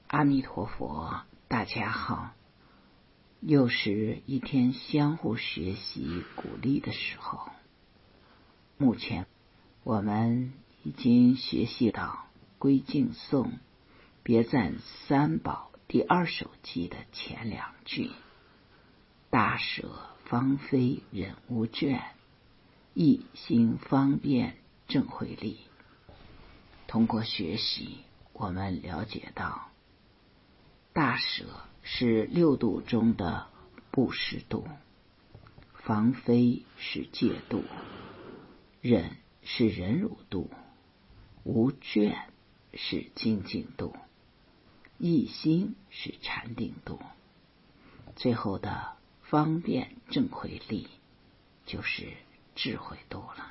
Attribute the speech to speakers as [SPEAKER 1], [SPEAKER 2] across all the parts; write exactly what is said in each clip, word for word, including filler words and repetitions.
[SPEAKER 1] 阿弥陀佛，大家好。又是一天相互学习鼓励的时候。目前我们已经学习到归敬颂别赞三宝第二首偈的前两句：大舍方非忍无倦，一心方便正慧力。通过学习，我们了解到大舍是六度中的布施度，防非是戒度，忍是忍辱度，无倦是精进度，一心是禅定度，最后的方便正慧力就是智慧度了。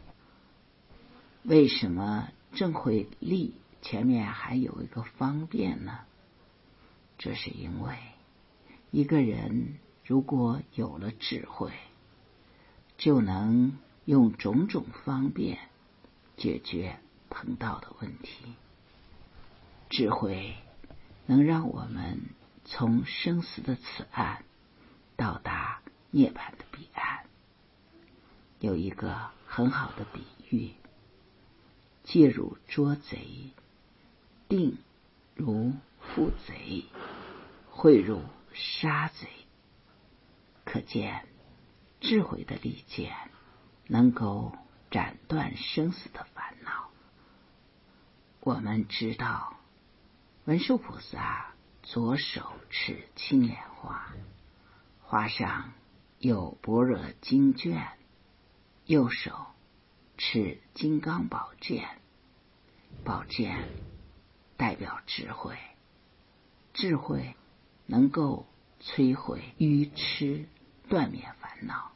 [SPEAKER 1] 为什么正慧力前面还有一个方便呢？这是因为一个人如果有了智慧，就能用种种方便解决碰到的问题。智慧能让我们从生死的此岸到达涅槃的彼岸。有一个很好的比喻，戒如捉贼，定如缚贼，慧如杀贼。可见智慧的利剑能够斩断生死的烦恼。我们知道文殊菩萨左手持青莲花，花上有般若经卷，右手持金刚宝剑，宝剑代表智慧，智慧能够摧毁愚痴，断灭烦恼。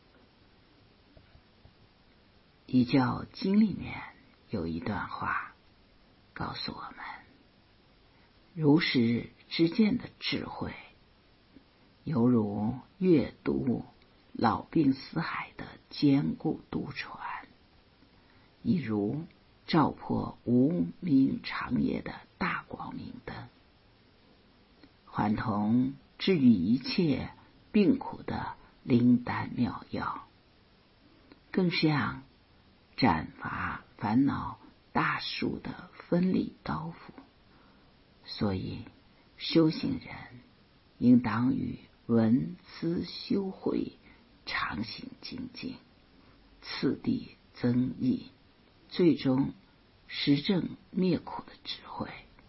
[SPEAKER 1] 一教经里面有一段话告诉我们，如实之见的智慧犹如阅读老病死海的坚固渡船，亦如照破无明长夜的大光明灯，还同治愈一切病苦的灵丹妙药，更像斩伐烦恼大树的锋利刀斧。所以修行人应当与闻思修慧常行精进，次第增益，最终实证灭苦的智慧。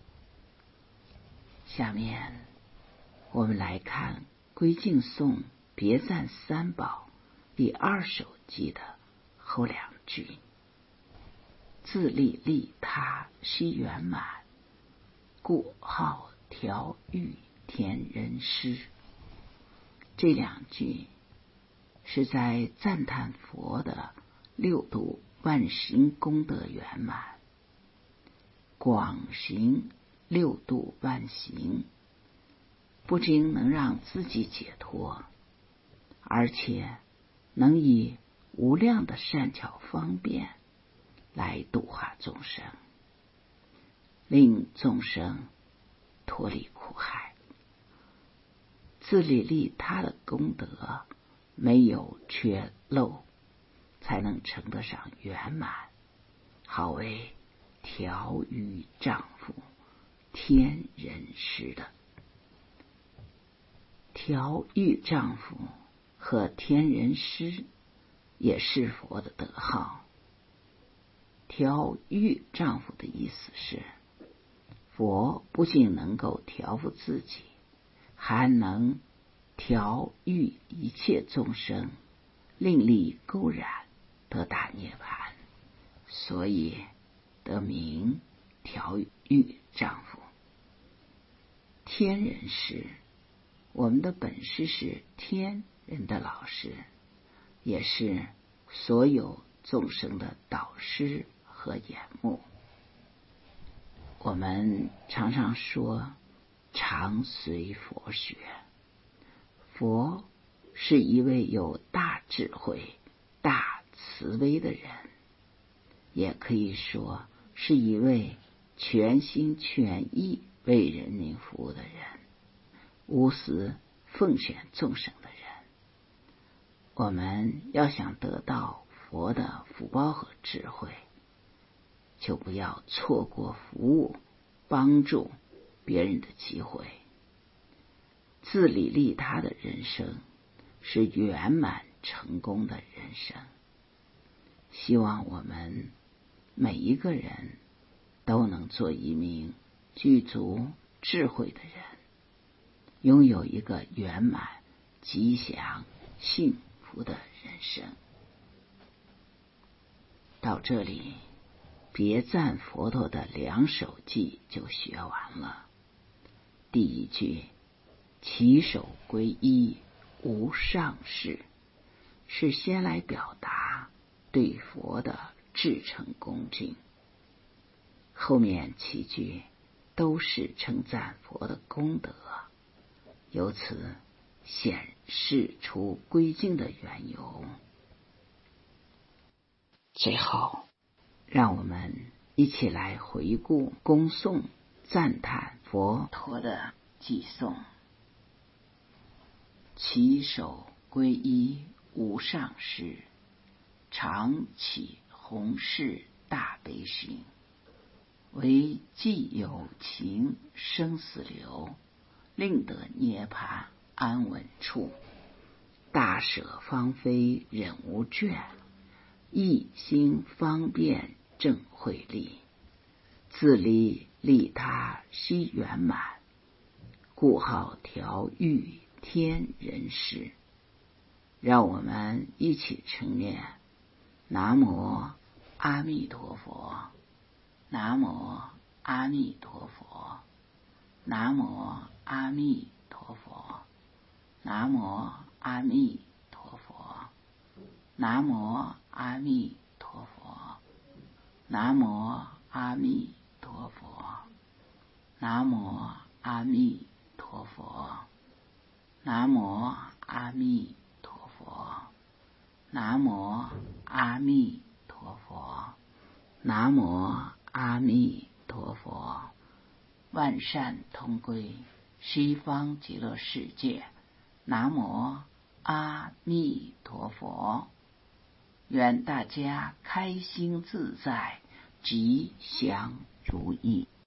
[SPEAKER 1] 下面我们来看归敬颂别赞三宝第二首偈的后两句：自利利他须圆满，故号调御天人师。这两句是在赞叹佛的六度万行功德圆满，广行六度万行，不仅能让自己解脱，而且能以无量的善巧方便来度化众生，令众生脱离苦海。自利利他的功德没有缺漏，才能称得上圆满，好为调御丈夫天人师的。调御丈夫和天人师也是佛的德号。调御丈夫的意思是，佛不仅能够调伏自己，还能调御一切众生，令力勾染得大涅槃，所以得名调御丈夫。天人师，我们的本师是天人的老师，也是所有众生的导师和眼目。我们常常说常随佛学，佛是一位有大智慧、大慈悲的人，也可以说是一位全心全意为人民服务的人，无私奉献众生的人。我们要想得到佛的福报和智慧，就不要错过服务帮助别人的机会。自利利他的人生是圆满成功的人生。希望我们每一个人都能做一名具足智慧的人，拥有一个圆满、吉祥、幸福的人生。到这里，别赞佛陀的两首偈就学完了。第一句，起手皈依无上士，是先来表达对佛的至诚恭敬，后面几句都是称赞佛的功德，由此显示出归敬的缘由。最后，让我们一起来回顾恭颂赞叹佛陀的偈颂。起手皈依无上士，常起弘誓大悲心，为既有情生死流，令得涅槃安稳处。大舍方非忍无倦，一心方便正慧力。自利利他悉圆满，故号调御天人师。让我们一起称念南无阿弥陀佛，南无阿弥陀佛，南无阿弥陀佛，南无阿弥陀佛，南无阿弥陀佛，南无阿弥陀佛，南无阿弥陀佛，南无阿弥陀佛，南无阿弥陀佛，南无阿弥陀佛。万善同归，西方极乐世界。南无阿弥陀佛。愿大家开心自在，吉祥如意。